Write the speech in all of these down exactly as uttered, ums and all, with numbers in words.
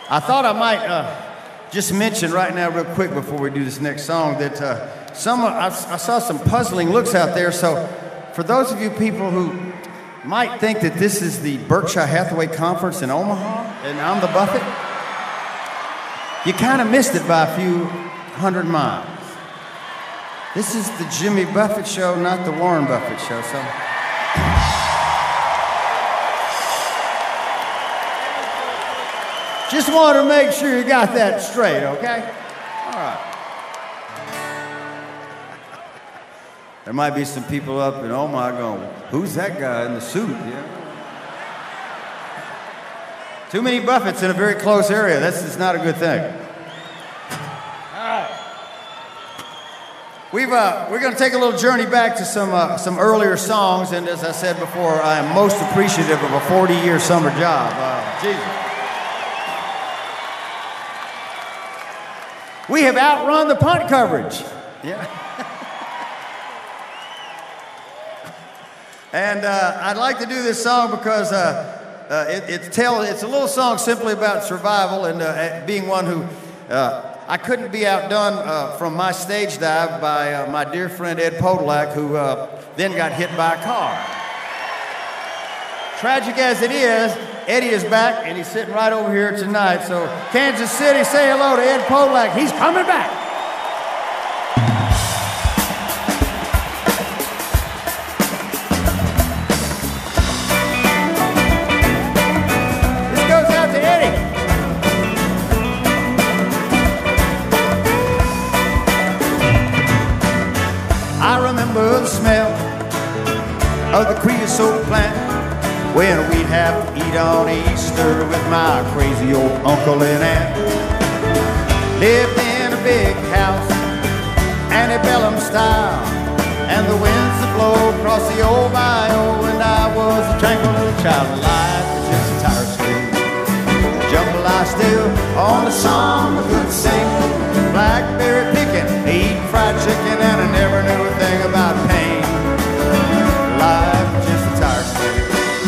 I thought I might uh, just mention right now, real quick, before we do this next song, that uh, some I, I saw some puzzling looks out there. So, for those of you people who might think that this is the Berkshire Hathaway Conference in Omaha, and I'm the Buffett, you kind of missed it by a few hundred miles. This is the Jimmy Buffett show, not the Warren Buffett show. So. Just want to make sure you got that straight, okay? All right. There might be some people up in Omaha going, who's that guy in the suit? Yeah. Too many Buffetts in a very close area. That's just not a good thing. All right. We've, uh, we're going to take a little journey back to some, uh, some earlier songs, and as I said before, I am most appreciative of a forty-year summer job. Uh, Jesus. We have outrun the punt coverage. Yeah. And uh, I'd like to do this song because uh, uh, it, it's, tell, it's a little song simply about survival and uh, being one who, uh, I couldn't be outdone uh, from my stage dive by uh, my dear friend Ed Podolak, who uh, then got hit by a car. Tragic as it is, Eddie is back, and he's sitting right over here tonight. So, Kansas City, say hello to Ed Podolak. He's coming back. This goes out to Eddie. I remember the smell of the creosote plant when we'd have to eat on Easter with my crazy old uncle and aunt. Lived in a big house, antebellum style, and the winds that blow across the old bayou, and I was a tranquil little child alive, just a tire swing. Jumble I still on the song I could sing, blackberry picking, eating fried chicken, and I never knew a thing about pain. Life was just a tire swing.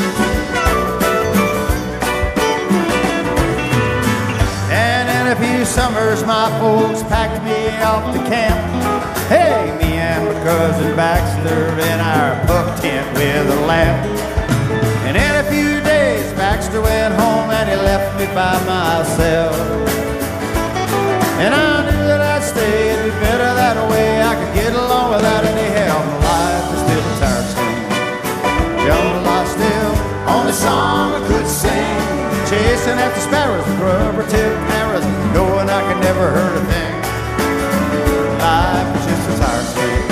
A few summers my folks packed me off to camp. Hey, me and my cousin Baxter in our pup tent with a lamp. And in a few days Baxter went home and he left me by myself. And I knew that I'd stay, it'd be better that way. I could get along without any help. My life was still a tire swing. Jumble I still on the song I could sing, chasing after sparrows with rubber tip arrows, knowing I could never hurt a thing. Life was just a tire swing.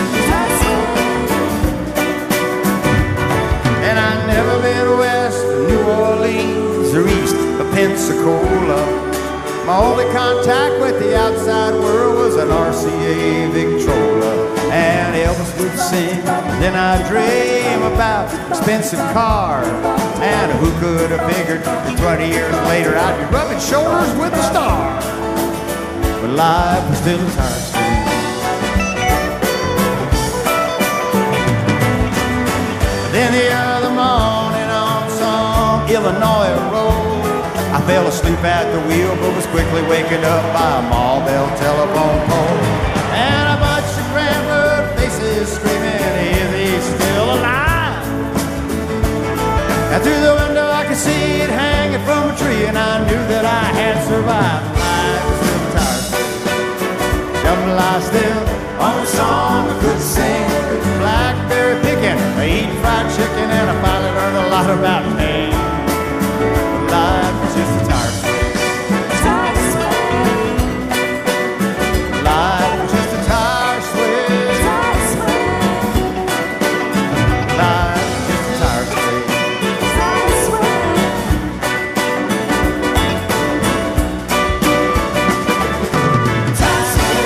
And I'd never been west of New Orleans or east of Pensacola. My only contact with the outside world was an R C A Victrola. And Elvis would sing, then I'd dream about expensive cars. And who could have figured that twenty years later I'd be rubbing shoulders with the stars. But life was still a tire swing. Then the other morning on some Illinois road, I fell asleep at the wheel, but was quickly wakened up by a mall bell telephone pole. And a bunch of grandma faces screaming, is he still alive? And through the window I could see it hanging from a tree, and I knew that I had survived. Life was still a tire swing. Jumble I still on a song I could sing, blackberry picking, eating fried chicken, and I finally learned a lot about pain. Life was just a tire swing. Tire swing. Life was just a tire swing. Tire swing. Life was just a tire swing. Tire swing. Tire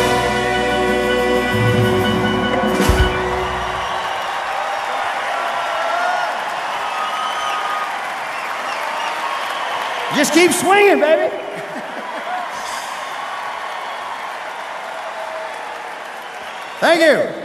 Just keep swinging, baby. Thank you.